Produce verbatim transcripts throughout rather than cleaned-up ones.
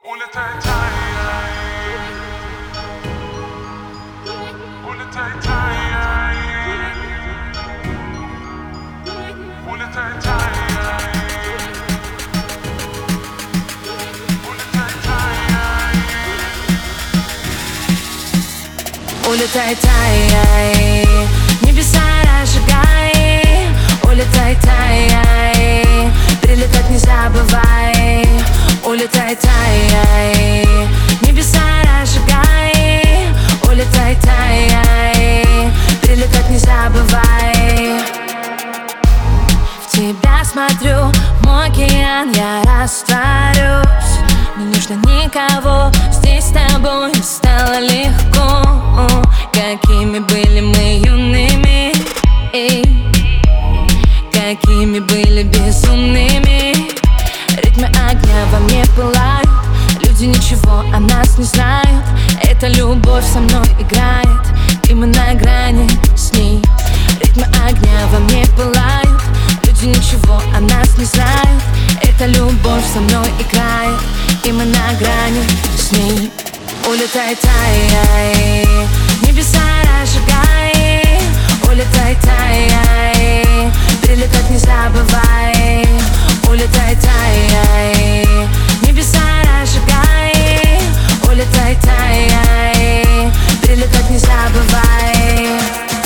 Улетай, тай, улетай, тай, улетай, тай, улетай, тай, улетай, тай, небеса разжигай, улетай, тай, прилетать не забывай. Улетай, тай, небеса разжигай, улетай, тай, прилетать не забывай. В тебя смотрю, мой океан, я растворюсь. Не нужно никого, здесь с тобой стало легко. Какими были мы юными, эй, какими были безумными. Ритмы огня во мне пылают, люди ничего о нас не знают. Эта любовь со мной играет, и мы на грани с ней. Ритмы огня во мне пылают, люди ничего о нас не знают. Эта любовь со мной играет, и мы на грани с ней. Улетай, тай, небеса разжигай, улетай, тай, прилетать не забывай. Улетай, тай, небеса разжигай, улетай, тай, прилетать не забывай.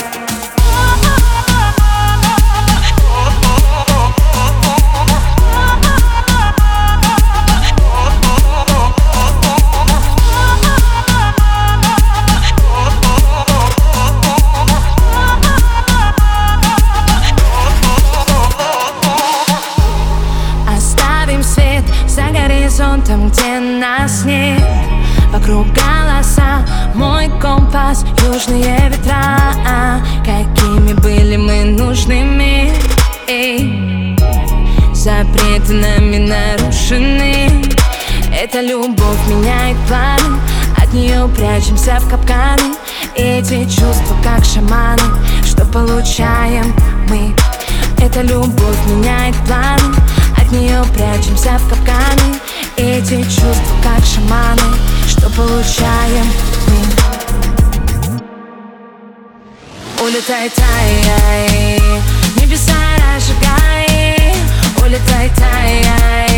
Там, где нас нет, вокруг голоса, мой компас, южные ветра. Какими были мы нужными, эй, запреты нами нарушены. Эта любовь меняет планы, от нее прячемся в капканы. Эти чувства как шаманы, что получаем мы. Эта любовь меняет планы, от нее прячемся в капканы. Эти чувства как шаманы, что получаем мы. Улетай, тай, небеса разжигай, улетай, тай.